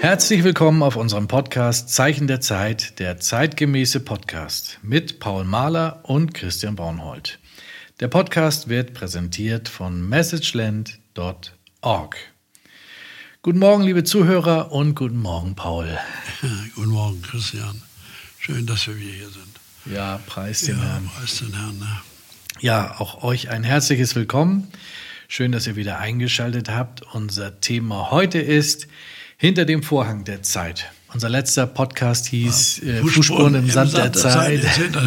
Herzlich willkommen auf unserem Podcast Zeichen der Zeit, der zeitgemäße Podcast mit Paul Mahler und Christian Braunhold. Der Podcast wird präsentiert von messageland.org. Guten Morgen, liebe Zuhörer, und guten Morgen, Paul. Guten Morgen, Christian. Schön, dass wir wieder hier sind. Ja, preis den Herrn. Preis den Herrn. Ne? Ja, auch euch ein herzliches Willkommen. Schön, dass ihr wieder eingeschaltet habt. Unser Thema heute ist Hinter dem Vorhang der Zeit. Unser letzter Podcast hieß Fußspuren im Sand der Zeit.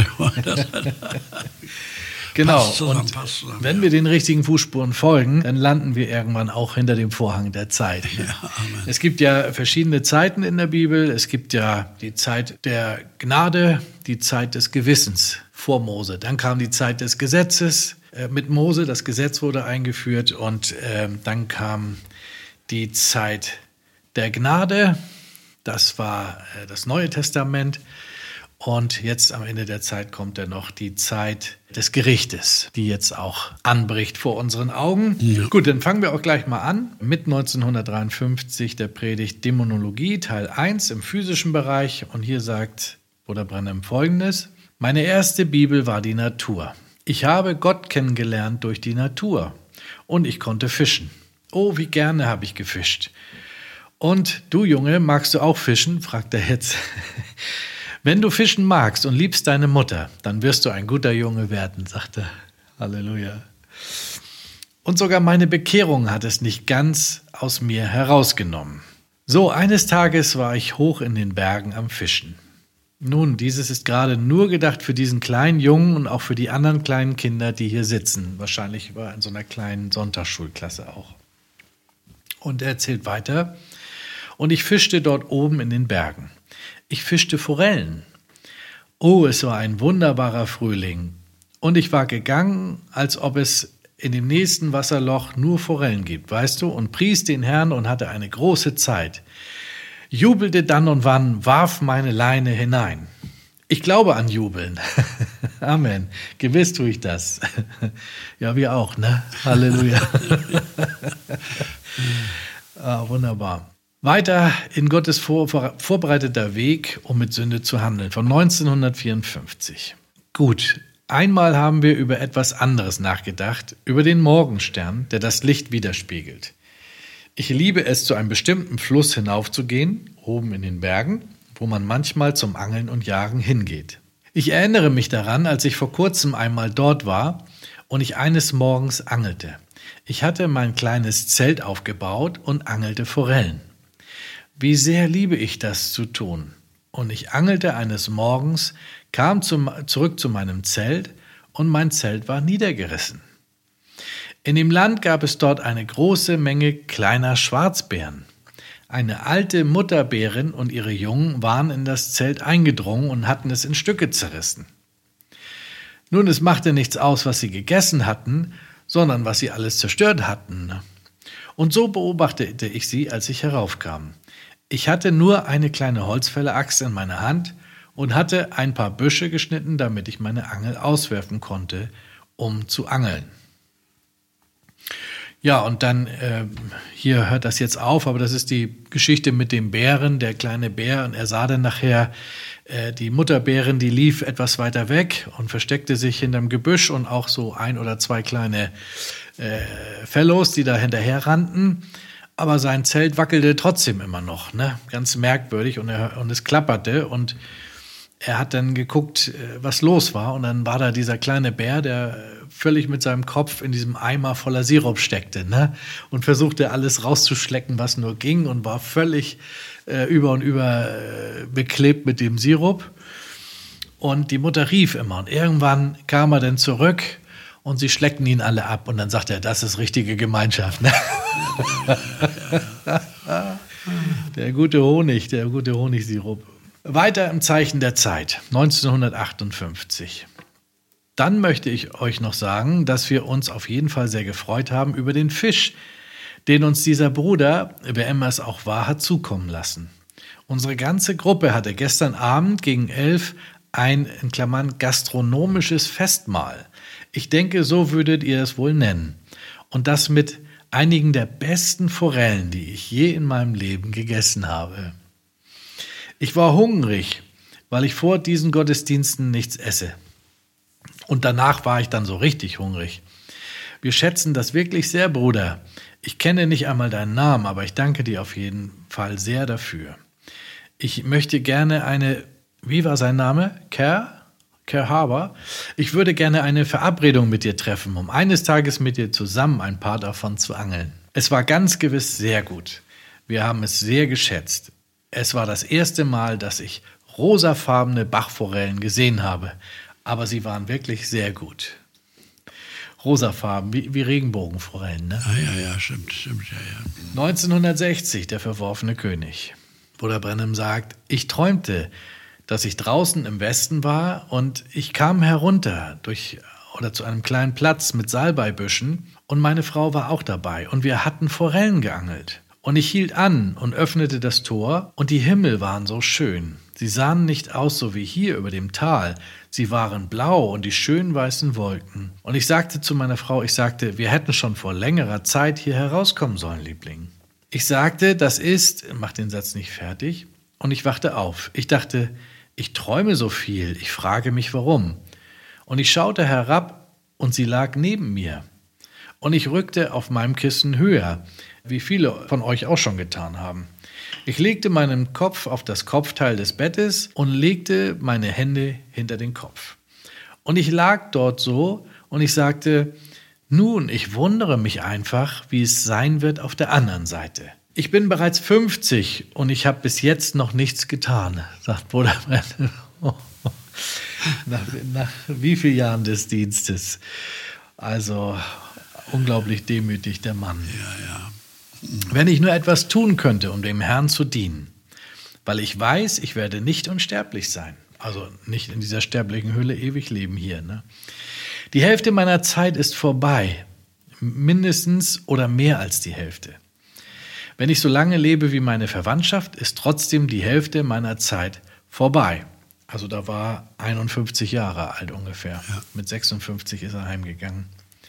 Genau, und wenn wir den richtigen Fußspuren folgen, dann landen wir irgendwann auch hinter dem Vorhang der Zeit. Ja, Amen. Es gibt ja verschiedene Zeiten in der Bibel. Es gibt ja die Zeit der Gnade, die Zeit des Gewissens vor Mose. Dann kam die Zeit des Gesetzes mit Mose, das Gesetz wurde eingeführt und dann kam die Zeit der Gnade, das war das Neue Testament. Und jetzt am Ende der Zeit kommt dann noch die Zeit des Gerichtes, die jetzt auch anbricht vor unseren Augen. Ja. Gut, dann fangen wir auch gleich mal an mit 1953 der Predigt Dämonologie, Teil 1 im physischen Bereich. Und hier sagt Bruder Branham Folgendes: Meine erste Bibel war die Natur. Ich habe Gott kennengelernt durch die Natur und ich konnte fischen. Oh, wie gerne habe ich gefischt. Und du Junge, magst du auch fischen? Fragt er jetzt. Wenn du fischen magst und liebst deine Mutter, dann wirst du ein guter Junge werden, sagt er. Halleluja. Und sogar meine Bekehrung hat es nicht ganz aus mir herausgenommen. So, eines Tages war ich hoch in den Bergen am Fischen. Nun, dieses ist gerade nur gedacht für diesen kleinen Jungen und auch für die anderen kleinen Kinder, die hier sitzen. Wahrscheinlich war er in so einer kleinen Sonntagsschulklasse auch. Und er erzählt weiter. Und ich fischte dort oben in den Bergen. Ich fischte Forellen. Oh, es war ein wunderbarer Frühling. Und ich war gegangen, als ob es in dem nächsten Wasserloch nur Forellen gibt, weißt du, und pries den Herrn und hatte eine große Zeit. Jubelte dann und wann, warf meine Leine hinein. Ich glaube an Jubeln. Amen. Gewiss tue ich das. Ja, wir auch, ne? Halleluja. Wunderbar. Weiter in Gottes vorbereiteter Weg, um mit Sünde zu handeln, von 1954. Gut, einmal haben wir über etwas anderes nachgedacht, über den Morgenstern, der das Licht widerspiegelt. Ich liebe es, zu einem bestimmten Fluss hinaufzugehen, oben in den Bergen, wo man manchmal zum Angeln und Jagen hingeht. Ich erinnere mich daran, als ich vor kurzem einmal dort war und ich eines Morgens angelte. Ich hatte mein kleines Zelt aufgebaut und angelte Forellen. Wie sehr liebe ich das zu tun. Und ich angelte eines Morgens, kam zurück zu meinem Zelt und mein Zelt war niedergerissen. In dem Land gab es dort eine große Menge kleiner Schwarzbären. Eine alte Mutterbärin und ihre Jungen waren in das Zelt eingedrungen und hatten es in Stücke zerrissen. Nun, es machte nichts aus, was sie gegessen hatten, sondern was sie alles zerstört hatten. Und so beobachtete ich sie, als ich heraufkam. Ich hatte nur eine kleine Holzfäller-Axt in meiner Hand und hatte ein paar Büsche geschnitten, damit ich meine Angel auswerfen konnte, um zu angeln. Ja, und dann, hier hört das jetzt auf, aber das ist die Geschichte mit dem Bären, der kleine Bär. Und er sah dann nachher, die Mutterbärin, die lief etwas weiter weg und versteckte sich hinterm Gebüsch und auch so ein oder zwei kleine Fellows, die da hinterher rannten. Aber sein Zelt wackelte trotzdem immer noch, ne? Ganz merkwürdig und es klapperte und er hat dann geguckt, was los war und dann war da dieser kleine Bär, der völlig mit seinem Kopf in diesem Eimer voller Sirup steckte, ne? Und versuchte alles rauszuschlecken, was nur ging und war völlig über und über beklebt mit dem Sirup und die Mutter rief immer und irgendwann kam er dann zurück und sie schleckten ihn alle ab und dann sagte er, das ist richtige Gemeinschaft, ne? Der gute Honigsirup. Weiter im Zeichen der Zeit, 1958. Dann möchte ich euch noch sagen, dass wir uns auf jeden Fall sehr gefreut haben über den Fisch, den uns dieser Bruder, wer immer es auch war, hat zukommen lassen. Unsere ganze Gruppe hatte gestern Abend gegen 11 ein, in Klammern, gastronomisches Festmahl. Ich denke, so würdet ihr es wohl nennen. Und das mit einigen der besten Forellen, die ich je in meinem Leben gegessen habe. Ich war hungrig, weil ich vor diesen Gottesdiensten nichts esse. Und danach war ich dann so richtig hungrig. Wir schätzen das wirklich sehr, Bruder. Ich kenne nicht einmal deinen Namen, aber ich danke dir auf jeden Fall sehr dafür. Ich möchte gerne wie war sein Name? Kerr Haber. Ich würde gerne eine Verabredung mit dir treffen, um eines Tages mit dir zusammen ein paar davon zu angeln. Es war ganz gewiss sehr gut. Wir haben es sehr geschätzt. Es war das erste Mal, dass ich rosafarbene Bachforellen gesehen habe, aber sie waren wirklich sehr gut. Rosafarben, wie Regenbogenforellen, ne? Ja, stimmt, ja. 1960, der verworfene König. Bruder Branham sagt, ich träumte, dass ich draußen im Westen war und ich kam herunter zu einem kleinen Platz mit Salbeibüschen und meine Frau war auch dabei und wir hatten Forellen geangelt. Und ich hielt an und öffnete das Tor und die Himmel waren so schön. Sie sahen nicht aus so wie hier über dem Tal. Sie waren blau und die schönen weißen Wolken. Und ich sagte zu meiner Frau, wir hätten schon vor längerer Zeit hier herauskommen sollen, Liebling. Ich sagte, mach den Satz nicht fertig, und ich wachte auf. Ich dachte, ich träume so viel, ich frage mich warum. Und ich schaute herab und sie lag neben mir. Und ich rückte auf meinem Kissen höher, wie viele von euch auch schon getan haben. Ich legte meinen Kopf auf das Kopfteil des Bettes und legte meine Hände hinter den Kopf. Und ich lag dort so und ich sagte, nun, ich wundere mich einfach, wie es sein wird auf der anderen Seite. Ich bin bereits 50 und ich habe bis jetzt noch nichts getan, sagt Bruder Branham. Nach wie vielen Jahren des Dienstes? Also unglaublich demütig der Mann. Ja. Wenn ich nur etwas tun könnte, um dem Herrn zu dienen, weil ich weiß, ich werde nicht unsterblich sein, also nicht in dieser sterblichen Hülle ewig leben hier. Ne? Die Hälfte meiner Zeit ist vorbei, mindestens oder mehr als die Hälfte. Wenn ich so lange lebe wie meine Verwandtschaft, ist trotzdem die Hälfte meiner Zeit vorbei. Also da war 51 Jahre alt ungefähr. Ja. Mit 56 ist er heimgegangen.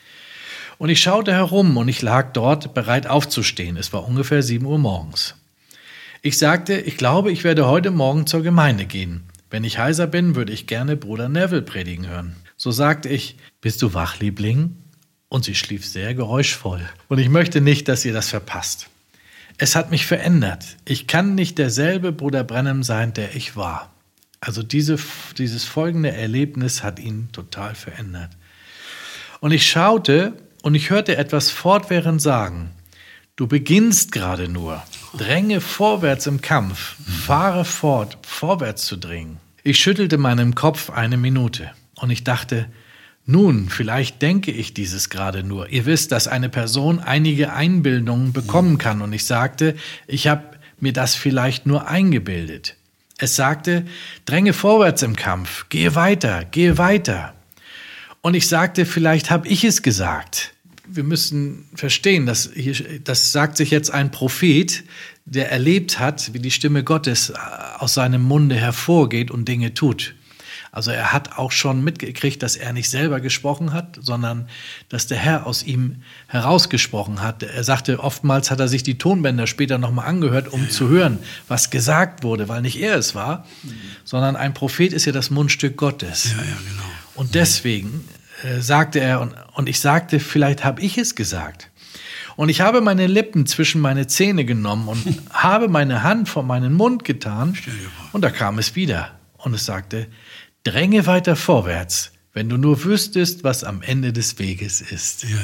Und ich schaute herum und ich lag dort bereit aufzustehen. Es war ungefähr 7 Uhr morgens. Ich sagte, ich glaube, ich werde heute Morgen zur Gemeinde gehen. Wenn ich heiser bin, würde ich gerne Bruder Neville predigen hören. So sagte ich, bist du wach, Liebling? Und sie schlief sehr geräuschvoll. Und ich möchte nicht, dass ihr das verpasst. Es hat mich verändert. Ich kann nicht derselbe Bruder Branham sein, der ich war. Also dieses folgende Erlebnis hat ihn total verändert. Und ich schaute und ich hörte etwas fortwährend sagen, du beginnst gerade nur, dränge vorwärts im Kampf, fahre fort, vorwärts zu dringen. Ich schüttelte meinen Kopf 1 Minute und ich dachte, nun, vielleicht denke ich dieses gerade nur. Ihr wisst, dass eine Person einige Einbildungen bekommen kann und ich sagte, ich habe mir das vielleicht nur eingebildet. Es sagte, dränge vorwärts im Kampf, gehe weiter, gehe weiter. Und ich sagte, vielleicht habe ich es gesagt. Wir müssen verstehen, das sagt sich jetzt ein Prophet, der erlebt hat, wie die Stimme Gottes aus seinem Munde hervorgeht und Dinge tut. Also er hat auch schon mitgekriegt, dass er nicht selber gesprochen hat, sondern dass der Herr aus ihm herausgesprochen hat. Er sagte, oftmals hat er sich die Tonbänder später nochmal angehört, um zu hören, was gesagt wurde, weil nicht er es war, sondern ein Prophet ist ja das Mundstück Gottes. Ja, genau. Und deswegen sagte er, und ich sagte, vielleicht habe ich es gesagt. Und ich habe meine Lippen zwischen meine Zähne genommen und habe meine Hand vor meinen Mund getan und da kam es wieder. Und es sagte, dränge weiter vorwärts, wenn du nur wüsstest, was am Ende des Weges ist. Ja.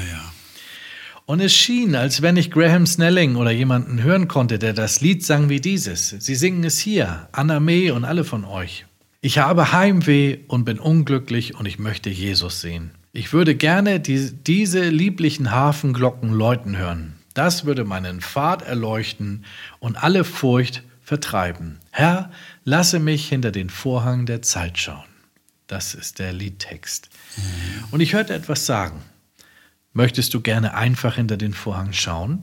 Und es schien, als wenn ich Graham Snelling oder jemanden hören konnte, der das Lied sang wie dieses. Sie singen es hier, Anna May und alle von euch. Ich habe Heimweh und bin unglücklich und ich möchte Jesus sehen. Ich würde gerne diese lieblichen Hafenglocken läuten hören. Das würde meinen Pfad erleuchten und alle Furcht vertreiben. Herr, lasse mich hinter den Vorhang der Zeit schauen. Das ist der Liedtext. Und ich hörte etwas sagen. Möchtest du gerne einfach hinter den Vorhang schauen?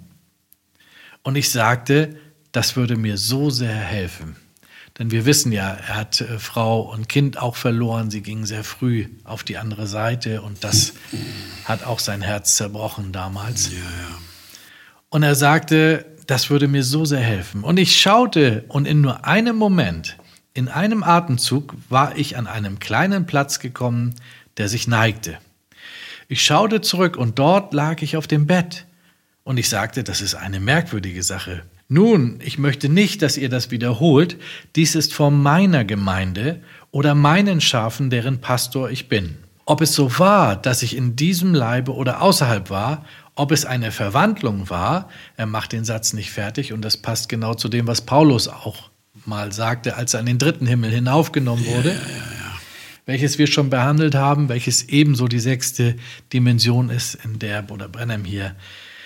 Und ich sagte, das würde mir so sehr helfen. Denn wir wissen ja, er hat Frau und Kind auch verloren. Sie gingen sehr früh auf die andere Seite und das hat auch sein Herz zerbrochen damals. Ja. Und er sagte, das würde mir so sehr helfen. Und ich schaute und in nur einem Moment, in einem Atemzug, war ich an einem kleinen Platz gekommen, der sich neigte. Ich schaute zurück und dort lag ich auf dem Bett. Und ich sagte, das ist eine merkwürdige Sache. Nun, ich möchte nicht, dass ihr das wiederholt. Dies ist vor meiner Gemeinde oder meinen Schafen, deren Pastor ich bin. Ob es so war, dass ich in diesem Leibe oder außerhalb war, ob es eine Verwandlung war, er macht den Satz nicht fertig und das passt genau zu dem, was Paulus auch mal sagte, als er an den dritten Himmel hinaufgenommen wurde, welches wir schon behandelt haben, welches ebenso die 6. Dimension ist, in der Bruder Branham hier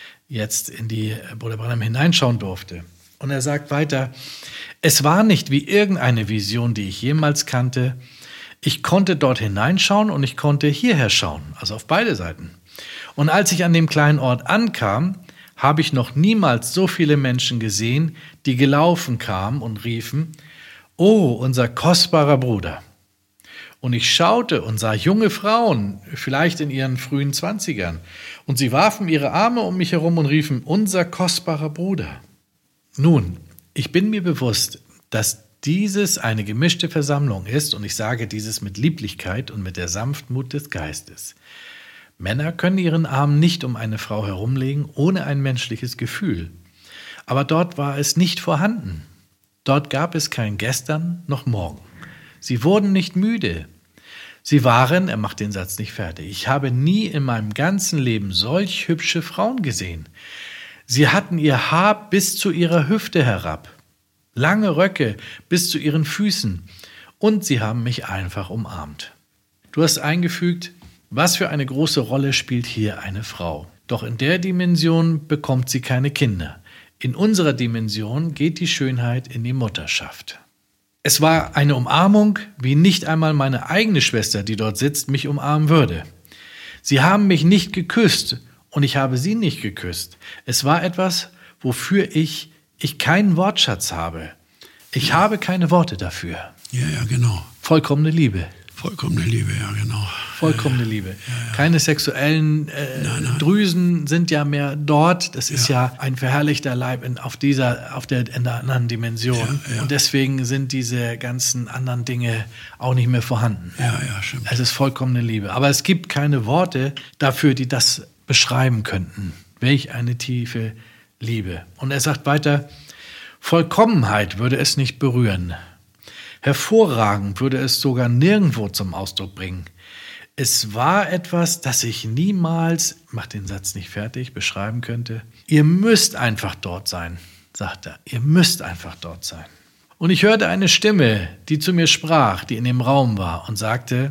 jetzt in die Bruder Branham hineinschauen durfte. Und er sagt weiter, es war nicht wie irgendeine Vision, die ich jemals kannte. Ich konnte dort hineinschauen und ich konnte hierher schauen, also auf beide Seiten. Und als ich an dem kleinen Ort ankam, habe ich noch niemals so viele Menschen gesehen, die gelaufen kamen und riefen, oh, unser kostbarer Bruder. Und ich schaute und sah junge Frauen, vielleicht in ihren frühen 20ern, und sie warfen ihre Arme um mich herum und riefen, unser kostbarer Bruder. Nun, ich bin mir bewusst, dass dieses eine gemischte Versammlung ist, und ich sage dieses mit Lieblichkeit und mit der Sanftmut des Geistes. Männer können ihren Arm nicht um eine Frau herumlegen, ohne ein menschliches Gefühl. Aber dort war es nicht vorhanden. Dort gab es kein Gestern noch Morgen. Sie wurden nicht müde. Sie waren, er macht den Satz nicht fertig, ich habe nie in meinem ganzen Leben solch hübsche Frauen gesehen. Sie hatten ihr Haar bis zu ihrer Hüfte herab, lange Röcke bis zu ihren Füßen und sie haben mich einfach umarmt. Du hast eingefügt, was für eine große Rolle spielt hier eine Frau. Doch in der Dimension bekommt sie keine Kinder. In unserer Dimension geht die Schönheit in die Mutterschaft. Es war eine Umarmung, wie nicht einmal meine eigene Schwester, die dort sitzt, mich umarmen würde. Sie haben mich nicht geküsst und ich habe sie nicht geküsst. Es war etwas, wofür ich keinen Wortschatz habe. Ich habe keine Worte dafür. Ja, genau. Vollkommene Liebe. Vollkommene Liebe, ja, genau. Vollkommene Liebe. Keine sexuellen Drüsen sind ja mehr dort. Das ist ja ein verherrlichter Leib in der anderen Dimension. Ja. Und deswegen sind diese ganzen anderen Dinge auch nicht mehr vorhanden. Ja, stimmt. Es ist vollkommene Liebe. Aber es gibt keine Worte dafür, die das beschreiben könnten. Welch eine tiefe Liebe. Und er sagt weiter, Vollkommenheit würde es nicht berühren. Hervorragend würde es sogar nirgendwo zum Ausdruck bringen. Es war etwas, das ich niemals, macht den Satz nicht fertig, beschreiben könnte. Ihr müsst einfach dort sein, sagt er. Ihr müsst einfach dort sein. Und ich hörte eine Stimme, die zu mir sprach, die in dem Raum war und sagte,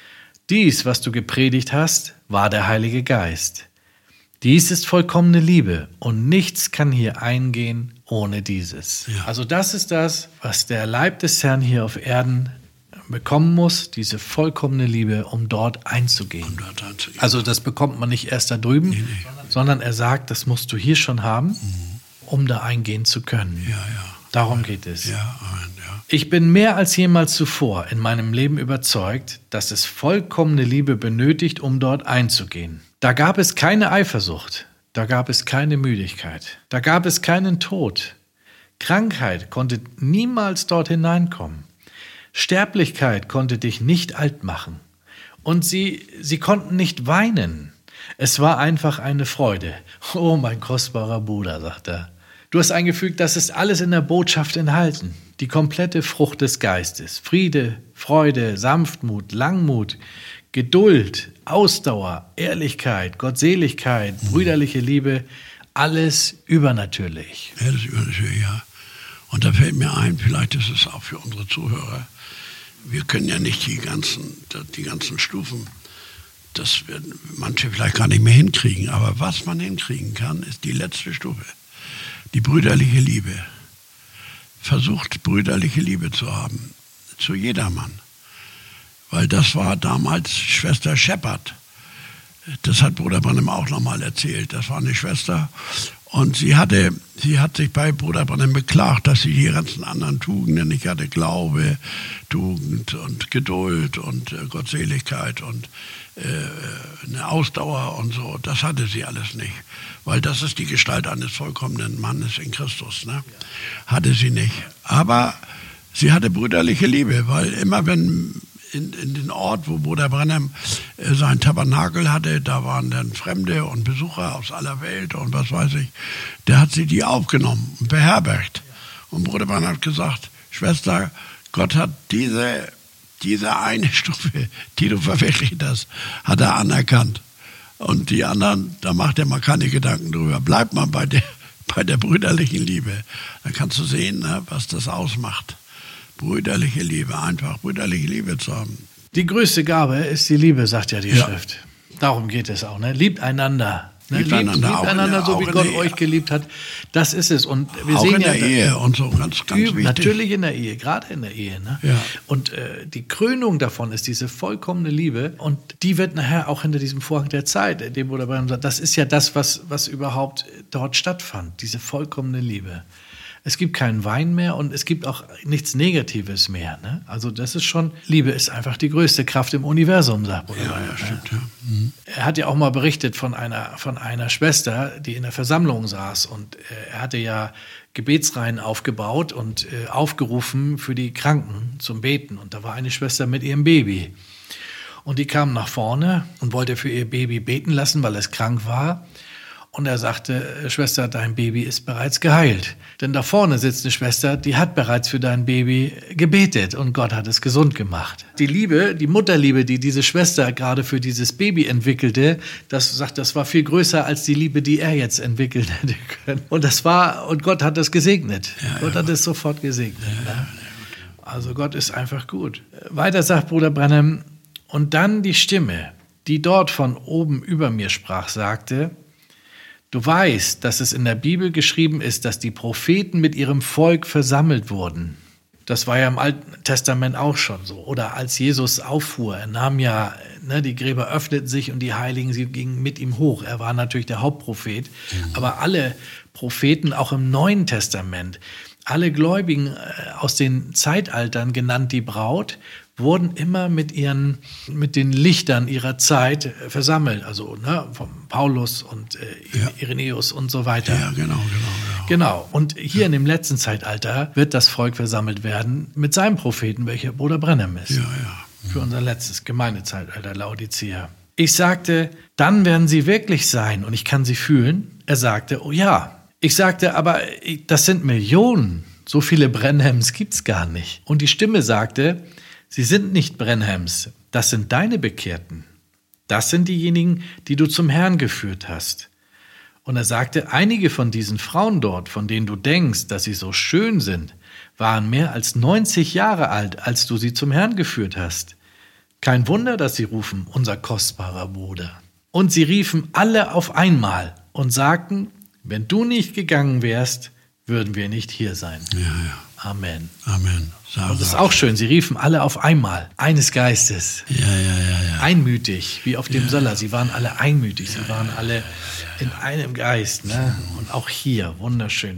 dies, was du gepredigt hast, war der Heilige Geist. Dies ist vollkommene Liebe und nichts kann hier eingehen ohne dieses. Ja. Also das ist das, was der Leib des Herrn hier auf Erden bekommen muss, diese vollkommene Liebe, um dort einzugehen. Also das bekommt man nicht erst da drüben, sondern er sagt, das musst du hier schon haben, um da eingehen zu können. Ja. Darum geht es. Ja, Amen, ja. Ich bin mehr als jemals zuvor in meinem Leben überzeugt, dass es vollkommene Liebe benötigt, um dort einzugehen. Da gab es keine Eifersucht, da gab es keine Müdigkeit, da gab es keinen Tod. Krankheit konnte niemals dort hineinkommen. Sterblichkeit konnte dich nicht alt machen. Und sie konnten nicht weinen. Es war einfach eine Freude. Oh, mein kostbarer Bruder, sagt er. Du hast eingefügt, das ist alles in der Botschaft enthalten. Die komplette Frucht des Geistes. Friede, Freude, Sanftmut, Langmut, Geduld, Ausdauer, Ehrlichkeit, Gottseligkeit, brüderliche Liebe, alles übernatürlich. Ja, das ist übernatürlich, ja. Und da fällt mir ein, vielleicht ist es auch für unsere Zuhörer, wir können ja nicht die ganzen Stufen, das werden manche vielleicht gar nicht mehr hinkriegen, aber was man hinkriegen kann, ist die letzte Stufe, die brüderliche Liebe. Versucht, brüderliche Liebe zu haben, zu jedermann. Weil das war damals Schwester Shepard. Das hat Bruder Branham auch nochmal erzählt. Das war eine Schwester Und sie hat sich bei Bruder Branham beklagt, dass sie die ganzen anderen Tugenden nicht hatte. Glaube, Tugend und Geduld und Gottseligkeit und eine Ausdauer und so. Das hatte sie alles nicht. Weil das ist die Gestalt eines vollkommenen Mannes in Christus. Ne? Hatte sie nicht. Aber sie hatte brüderliche Liebe, weil immer wenn in den Ort, wo Bruder Branham sein Tabernakel hatte, da waren dann Fremde und Besucher aus aller Welt und was weiß ich, der hat sie die aufgenommen und beherbergt. Und Bruder Branham hat gesagt, Schwester, Gott hat diese eine Stufe, die du verwirklicht hast, hat er anerkannt. Und die anderen, da macht er mal keine Gedanken drüber. Bleib mal bei der brüderlichen Liebe. Dann kannst du sehen, ne, was das ausmacht. Brüderliche Liebe, einfach brüderliche Liebe zu haben. Die größte Gabe ist die Liebe, sagt ja die Schrift. Darum geht es auch. Ne? Liebt einander. Ne? Liebt einander so, wie Gott euch geliebt hat. Das ist es. Und wir auch sehen in der Ehe und so, ganz wichtig. Natürlich in der Ehe, gerade in der Ehe. Ne? Ja. Und die Krönung davon ist diese vollkommene Liebe. Und die wird nachher auch hinter diesem Vorhang der Zeit, in dem Bruder Branham sagt, das ist ja das, was überhaupt dort stattfand. Diese vollkommene Liebe. Es gibt keinen Wein mehr und es gibt auch nichts Negatives mehr. Ne? Also das ist schon, Liebe ist einfach die größte Kraft im Universum, sagt Bruder Branham. Ja, stimmt, ja. Mhm. Er hat ja auch mal berichtet von einer Schwester, die in der Versammlung saß und er hatte ja Gebetsreihen aufgebaut und aufgerufen für die Kranken zum Beten. Und da war eine Schwester mit ihrem Baby. Und die kam nach vorne und wollte für ihr Baby beten lassen, weil es krank war. Und er sagte, Schwester, dein Baby ist bereits geheilt. Denn da vorne sitzt eine Schwester, die hat bereits für dein Baby gebetet und Gott hat es gesund gemacht. Die Liebe, die Mutterliebe, die diese Schwester gerade für dieses Baby entwickelte, das war viel größer als die Liebe, die er jetzt entwickeln hätte können. Und Gott hat das gesegnet. Ja, Gott hat es sofort gesegnet. Ja, ne? Also Gott ist einfach gut. Weiter sagt Bruder Branham, und dann die Stimme, die dort von oben über mir sprach, sagte, du weißt, dass es in der Bibel geschrieben ist, dass die Propheten mit ihrem Volk versammelt wurden. Das war ja im Alten Testament auch schon so. Oder als Jesus auffuhr, er nahm ja, die Gräber öffneten sich und die Heiligen, sie gingen mit ihm hoch. Er war natürlich der Hauptprophet. Aber alle Propheten, auch im Neuen Testament, alle Gläubigen aus den Zeitaltern, genannt die Braut, wurden immer mit den Lichtern ihrer Zeit versammelt. Also von Paulus und Irenäus und so weiter. Ja, genau. Und hier in dem letzten Zeitalter wird das Volk versammelt werden mit seinem Propheten, welcher Bruder Branham ist. Ja. Für unser letztes Gemeindezeitalter, Laodicea. Ich sagte, dann werden sie wirklich sein und ich kann sie fühlen. Er sagte, oh ja. Ich sagte, aber das sind Millionen. So viele Branhams gibt's gar nicht. Und die Stimme sagte, sie sind nicht Branhams, das sind deine Bekehrten. Das sind diejenigen, die du zum Herrn geführt hast. Und er sagte, einige von diesen Frauen dort, von denen du denkst, dass sie so schön sind, waren mehr als 90 Jahre alt, als du sie zum Herrn geführt hast. Kein Wunder, dass sie rufen, unser kostbarer Bruder. Und sie riefen alle auf einmal und sagten, wenn du nicht gegangen wärst, würden wir nicht hier sein. Ja. Amen. Amen. Und das ist auch schön, sie riefen alle auf einmal, eines Geistes. Ja. Einmütig, wie auf dem Söller. Sie waren alle einmütig, sie waren alle in einem Geist. Ne? Und auch hier, wunderschön.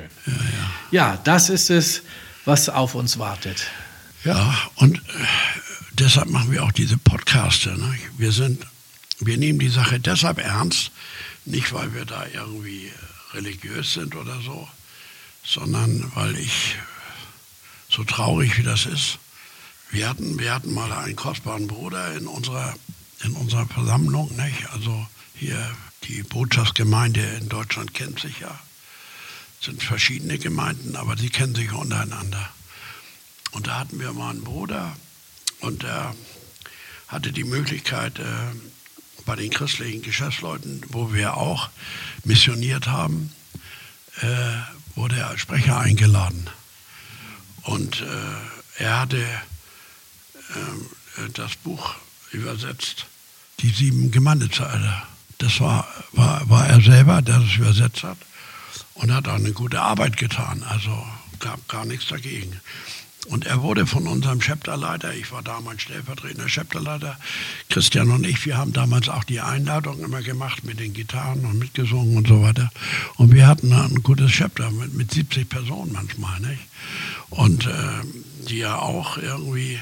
Ja, das ist es, was auf uns wartet. Ja, und deshalb machen wir auch diese Podcaste. Ne? Wir nehmen die Sache deshalb ernst, nicht weil wir da irgendwie religiös sind oder so, sondern weil so traurig wie das ist, wir hatten mal einen kostbaren Bruder in unserer Versammlung, nicht? Also hier die Botschaftsgemeinde in Deutschland kennt sich ja, sind verschiedene Gemeinden, aber sie kennen sich untereinander. Und da hatten wir mal einen Bruder und der hatte die Möglichkeit, bei den christlichen Geschäftsleuten, wo wir auch missioniert haben, wurde er als Sprecher eingeladen. Und er hatte das Buch übersetzt, die 7 Gemeindezeitalter. Das war er selber, der das übersetzt hat und hat auch eine gute Arbeit getan. Also gab gar nichts dagegen. Und er wurde von unserem Chapterleiter, ich war damals stellvertretender Chapterleiter, Christian und ich, wir haben damals auch die Einladung immer gemacht mit den Gitarren und mitgesungen und so weiter. Und wir hatten ein gutes Chapter mit 70 Personen manchmal, nicht? Und die ja auch irgendwie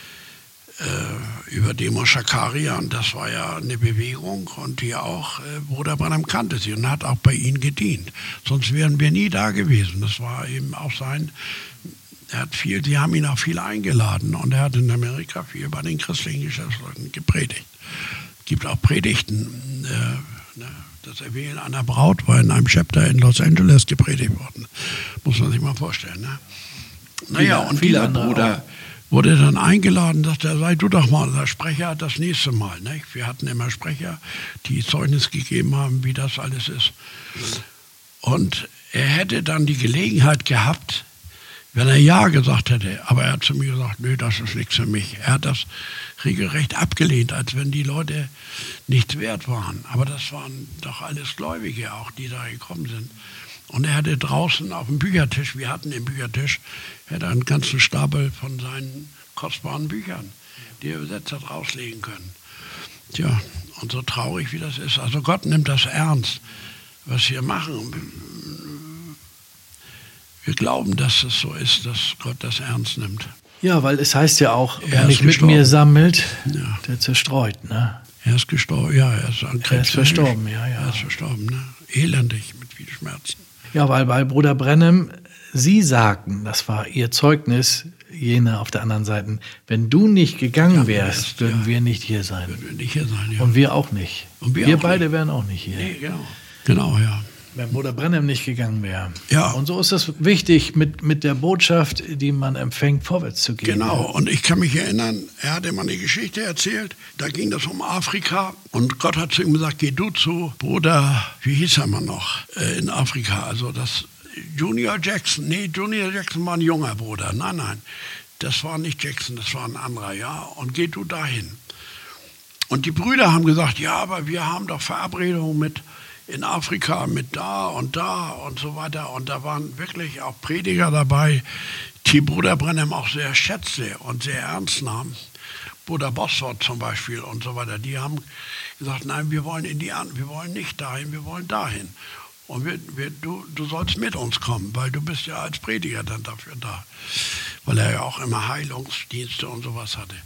über Demo Schakarian, das war ja eine Bewegung und die auch, Bruder Branham kannte sie und hat auch bei ihnen gedient. Sonst wären wir nie da gewesen. Das war eben auch die haben ihn auch viel eingeladen und er hat in Amerika viel bei den christlichen Geschäftsleuten gepredigt. Es gibt auch Predigten, das Erwählen einer Braut war in einem Chapter in Los Angeles gepredigt worden. Muss man sich mal vorstellen. Ne? Naja, und dieser Bruder wurde dann eingeladen, dass sei du doch mal der Sprecher das nächste Mal. Ne? Wir hatten immer Sprecher, die Zeugnis gegeben haben, wie das alles ist. Und er hätte dann die Gelegenheit gehabt, wenn er Ja gesagt hätte, aber er hat zu mir gesagt, nö, das ist nichts für mich. Er hat das regelrecht abgelehnt, als wenn die Leute nichts wert waren. Aber das waren doch alles Gläubige auch, die da gekommen sind. Und er hatte draußen auf dem Büchertisch, wir hatten den Büchertisch, hätte einen ganzen Stapel von seinen kostbaren Büchern, die er übersetzt hat, rauslegen können. Tja, und so traurig wie das ist. Also Gott nimmt das ernst, was wir machen. Wir glauben, dass es so ist, dass Gott das ernst nimmt. Ja, weil es heißt ja auch, wer nicht mit mir sammelt, der zerstreut. Ne? Er ist gestorben, ja, er ist an Krebs. Er ist verstorben, ja. Er ist verstorben, ne? Elendig, mit viel Schmerzen. Ja, weil bei Bruder Branham, Sie sagten, das war Ihr Zeugnis, jene auf der anderen Seite, wenn du nicht gegangen wärst, würden wir nicht hier sein. Würden wir nicht hier sein, ja. Und wir auch nicht. Und wir auch beide nicht. Wären auch nicht hier. Nee, genau. Genau, ja. Wenn Bruder Branham nicht gegangen wäre. Ja. Und so ist es wichtig, mit der Botschaft, die man empfängt, vorwärts zu gehen. Genau, und ich kann mich erinnern, er hatte mal eine Geschichte erzählt, da ging das um Afrika und Gott hat zu ihm gesagt, geh du zu Bruder, wie hieß er mal noch, in Afrika, also das Junior Jackson war ein junger Bruder, nein, das war nicht Jackson, das war ein anderer, ja, und geh du dahin. Und die Brüder haben gesagt, ja, aber wir haben doch Verabredungen in Afrika mit da und so weiter. Und da waren wirklich auch Prediger dabei, die Bruder Branham auch sehr schätzte und sehr ernst nahm. Bruder Bosworth zum Beispiel und so weiter. Die haben gesagt, nein, wir wollen nicht dahin, wir wollen dahin. Und du sollst mit uns kommen, weil du bist ja als Prediger dann dafür da. Weil er ja auch immer Heilungsdienste und sowas hatte.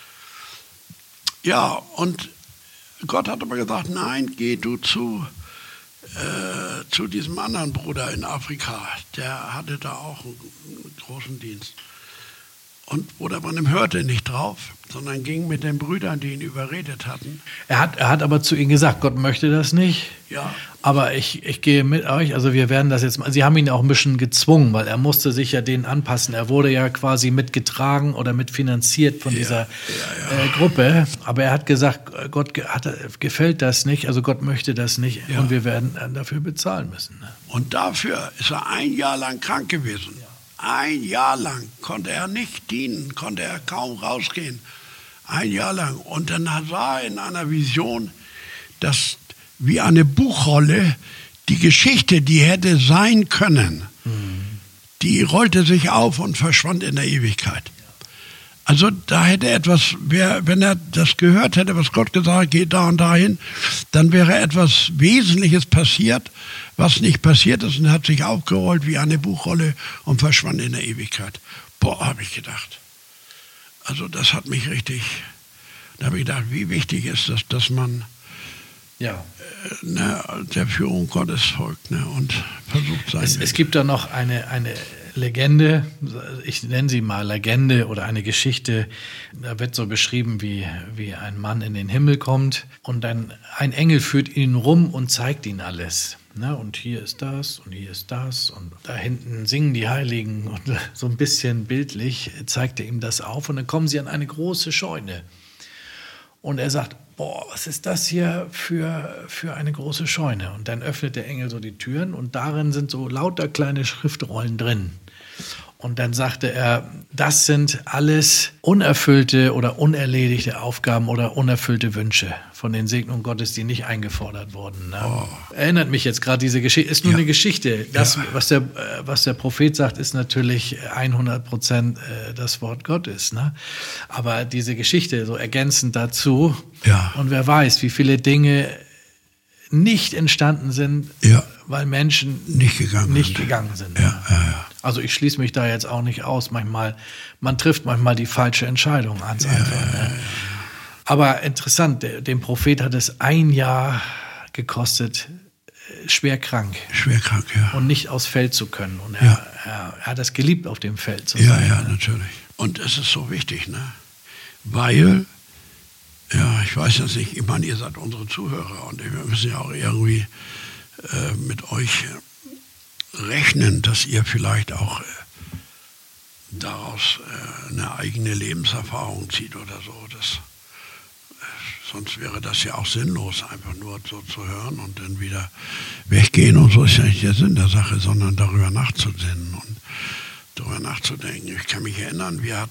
Ja, und Gott hat aber gesagt, nein, geh du zu diesem anderen Bruder in Afrika. Der hatte da auch einen großen Dienst. Und Bruder Branham hörte nicht drauf, sondern ging mit den Brüdern, die ihn überredet hatten. Er hat aber zu ihnen gesagt, Gott möchte das nicht. Ja. Aber ich gehe mit euch, also wir werden das jetzt mal. Sie haben ihn auch ein bisschen gezwungen, weil er musste sich ja denen anpassen. Er wurde ja quasi mitgetragen oder mitfinanziert von dieser Gruppe. Aber er hat gesagt, Gott gefällt das nicht, also Gott möchte das nicht und wir werden dafür bezahlen müssen. Ne? Und dafür ist er ein Jahr lang krank gewesen. Ja. Ein Jahr lang konnte er nicht dienen, konnte er kaum rausgehen. Ein Jahr lang. Und dann sah er in einer Vision, dass wie eine Buchrolle die Geschichte, die hätte sein können, die rollte sich auf und verschwand in der Ewigkeit. Also da hätte etwas, wenn er das gehört hätte, was Gott gesagt hat, geht da und dahin, dann wäre etwas Wesentliches passiert, was nicht passiert ist und hat sich aufgerollt wie eine Buchrolle und verschwand in der Ewigkeit. Boah, habe ich gedacht. Also das hat mich richtig, da habe ich gedacht, wie wichtig ist das, dass man der Führung Gottes folgt und versucht sein. Es gibt da noch eine Legende, ich nenne sie mal Legende oder eine Geschichte, da wird so beschrieben, wie ein Mann in den Himmel kommt und dann ein Engel führt ihn rum und zeigt ihn alles. Ne? Und hier ist das und hier ist das und da hinten singen die Heiligen und so ein bisschen bildlich zeigt er ihm das auf und dann kommen sie an eine große Scheune. Und er sagt, boah, was ist das hier für eine große Scheune? Und dann öffnet der Engel so die Türen und darin sind so lauter kleine Schriftrollen drin. Und dann sagte er, das sind alles unerfüllte oder unerledigte Aufgaben oder unerfüllte Wünsche von den Segnungen Gottes, die nicht eingefordert wurden. Ne? Oh. Erinnert mich jetzt gerade diese Geschichte, ist nur eine Geschichte. Das, was der Prophet sagt, ist natürlich 100% das Wort Gottes. Ne? Aber diese Geschichte so ergänzend dazu, und wer weiß, wie viele Dinge nicht entstanden sind, weil Menschen nicht gegangen sind. Ja. Also ich schließe mich da jetzt auch nicht aus. Man trifft manchmal die falsche Entscheidung ganz einfach. Ne? Aber interessant, dem Prophet hat es 1 Jahr gekostet, schwer krank. Und nicht aufs Feld zu können. Und er hat es geliebt, auf dem Feld zu sein. Ja, natürlich. Und es ist so wichtig, ne? Weil, ich weiß jetzt nicht, ich meine, ihr seid unsere Zuhörer und wir müssen ja auch irgendwie mit euch rechnen, dass ihr vielleicht auch daraus eine eigene Lebenserfahrung zieht oder so. Sonst wäre das ja auch sinnlos, einfach nur so zu hören und dann wieder weggehen. Und so ist ja nicht der Sinn der Sache, sondern darüber nachzusinnen und darüber nachzudenken. Ich kann mich erinnern, wir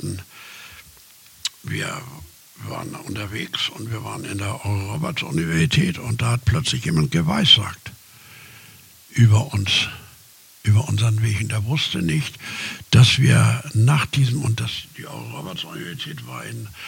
waren unterwegs und wir waren in der Roberts-Universität und da hat plötzlich jemand geweissagt über unseren Weg. Und er wusste nicht, dass wir nach diesem, die Roberts-Universität war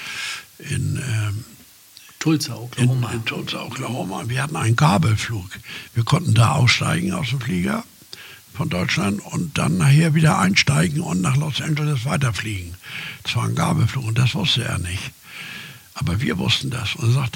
in Tulsa, Oklahoma. In Tulsa, Oklahoma. Wir hatten einen Gabelflug. Wir konnten da aussteigen aus dem Flieger von Deutschland und dann nachher wieder einsteigen und nach Los Angeles weiterfliegen. Das war ein Gabelflug und das wusste er nicht. Aber wir wussten das.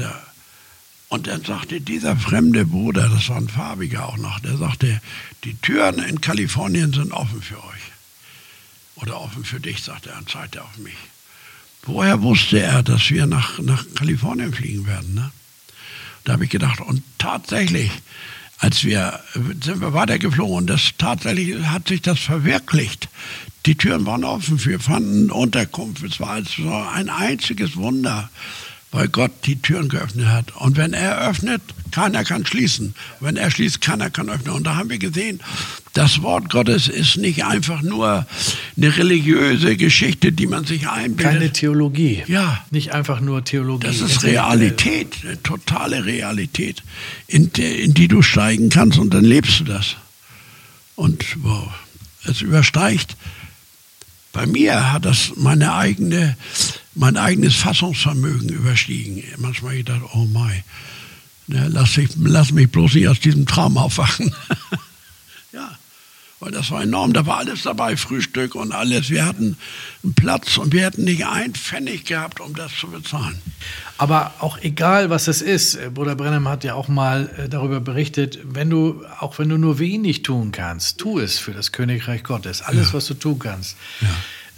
Und dann sagte dieser fremde Bruder, das war ein Farbiger auch noch, der sagte, die Türen in Kalifornien sind offen für euch. Oder offen für dich, sagte er und zeigte auf mich. Woher wusste er, dass wir nach Kalifornien fliegen werden? Ne? Da habe ich gedacht, und tatsächlich, sind wir weitergeflogen und tatsächlich hat sich das verwirklicht. Die Türen waren offen, wir fanden Unterkunft. Es war also ein einziges Wunder, weil Gott die Türen geöffnet hat. Und wenn er öffnet, keiner kann schließen. Wenn er schließt, keiner kann öffnen. Und da haben wir gesehen, das Wort Gottes ist nicht einfach nur eine religiöse Geschichte, die man sich einbildet. Keine Theologie. Ja. Nicht einfach nur Theologie. Das ist Realität, eine totale Realität, in die du steigen kannst und dann lebst du das. Und wow, es übersteigt. Bei mir hat das mein eigenes Fassungsvermögen überstiegen. Manchmal gedacht, oh mein, lass mich bloß nicht aus diesem Traum aufwachen. Ja, weil das war enorm. Da war alles dabei, Frühstück und alles. Wir hatten einen Platz und wir hätten nicht einen Pfennig gehabt, um das zu bezahlen. Aber auch egal, was es ist, Bruder Branham hat ja auch mal darüber berichtet, auch wenn du nur wenig tun kannst, tu es für das Königreich Gottes. Alles, was du tun kannst. Ja.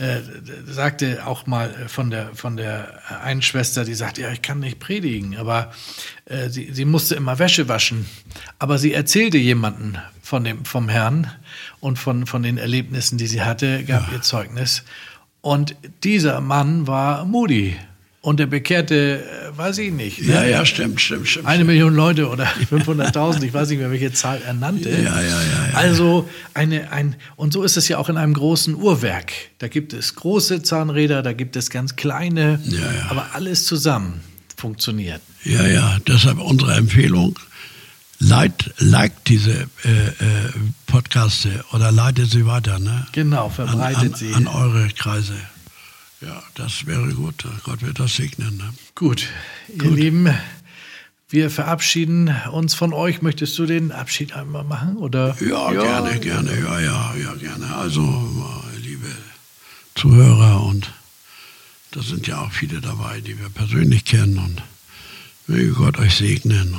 Sagte auch mal von der einen Schwester, die sagte, ja, ich kann nicht predigen, aber sie musste immer Wäsche waschen. Aber sie erzählte jemanden vom Herrn und von den Erlebnissen, die sie hatte, gab ihr Zeugnis. Und dieser Mann war Moody. Und der bekehrte, weiß ich nicht. Ne? Ja, stimmt. 1 Million Leute oder 500.000, ich weiß nicht mehr, welche Zahl er nannte. Ja. Also und so ist es ja auch in einem großen Uhrwerk. Da gibt es große Zahnräder, da gibt es ganz kleine, aber alles zusammen funktioniert. Ja, deshalb unsere Empfehlung, liked diese Podcaste oder leitet sie weiter. Ne? Genau, verbreitet sie. An eure Kreise. Ja, das wäre gut. Gott wird das segnen. Ne? Gut, ihr Lieben, wir verabschieden uns von euch. Möchtest du den Abschied einmal machen? Oder? Ja, gerne. Ja, gerne. Also, liebe Zuhörer, und da sind ja auch viele dabei, die wir persönlich kennen. Und möge Gott euch segnen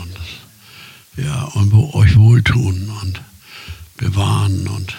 und euch wohltun und bewahren. Und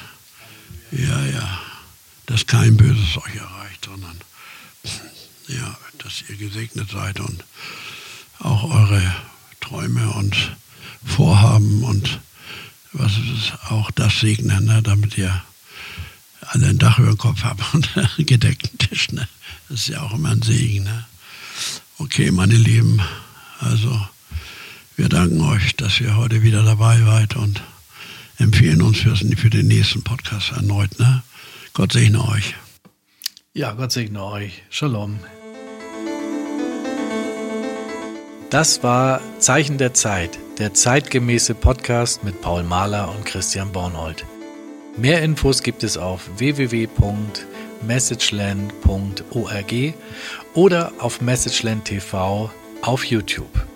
dass kein Böses euch erreicht, sondern dass ihr gesegnet seid und auch eure Träume und Vorhaben und was ist auch das segnen, ne, damit ihr alle ein Dach über dem Kopf habt und einen gedeckten Tisch. Ne? Das ist ja auch immer ein Segen. Ne? Okay, meine Lieben, also wir danken euch, dass ihr heute wieder dabei seid und empfehlen uns für den nächsten Podcast erneut. Ne? Gott segne euch. Ja, Gott segne euch. Shalom. Das war Zeichen der Zeit, der zeitgemäße Podcast mit Paul Mahler und Christian Bornhold. Mehr Infos gibt es auf www.messageland.org oder auf Messageland TV auf YouTube.